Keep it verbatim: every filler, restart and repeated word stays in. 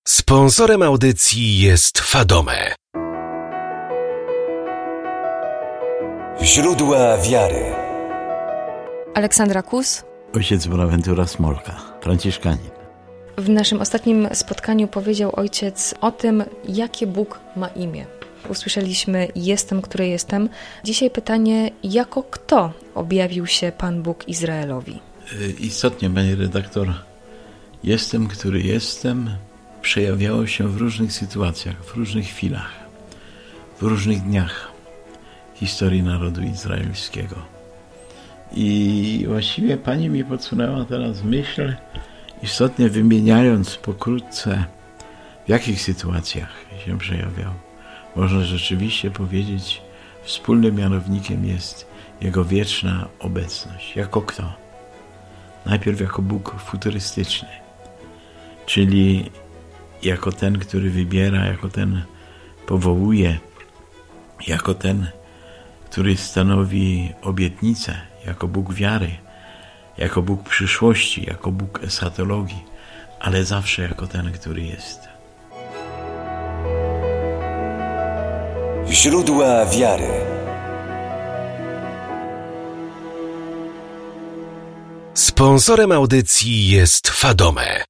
Sponsorem audycji jest Fadome. Źródła wiary. Aleksandra Kus, ojciec Bonaventura Smolka, franciszkanin. W naszym ostatnim spotkaniu powiedział ojciec o tym, jakie Bóg ma imię. Usłyszeliśmy jestem, który jestem. Dzisiaj pytanie, jako kto objawił się Pan Bóg Izraelowi? Istotnie, panie redaktor, jestem, który jestem, przejawiało się w różnych sytuacjach, w różnych chwilach, w różnych dniach historii narodu izraelskiego. I właściwie pani mi podsunęła teraz myśl, istotnie wymieniając pokrótce, w jakich sytuacjach się przejawiał. Można rzeczywiście powiedzieć, wspólnym mianownikiem jest Jego wieczna obecność. Jako kto? Najpierw jako Bóg futurystyczny, czyli jako ten, który wybiera, jako ten powołuje, jako ten, który stanowi obietnicę, jako Bóg wiary, jako Bóg przyszłości, jako Bóg eschatologii, ale zawsze jako ten, który jest. Źródła wiary. Sponsorem audycji jest Fadome.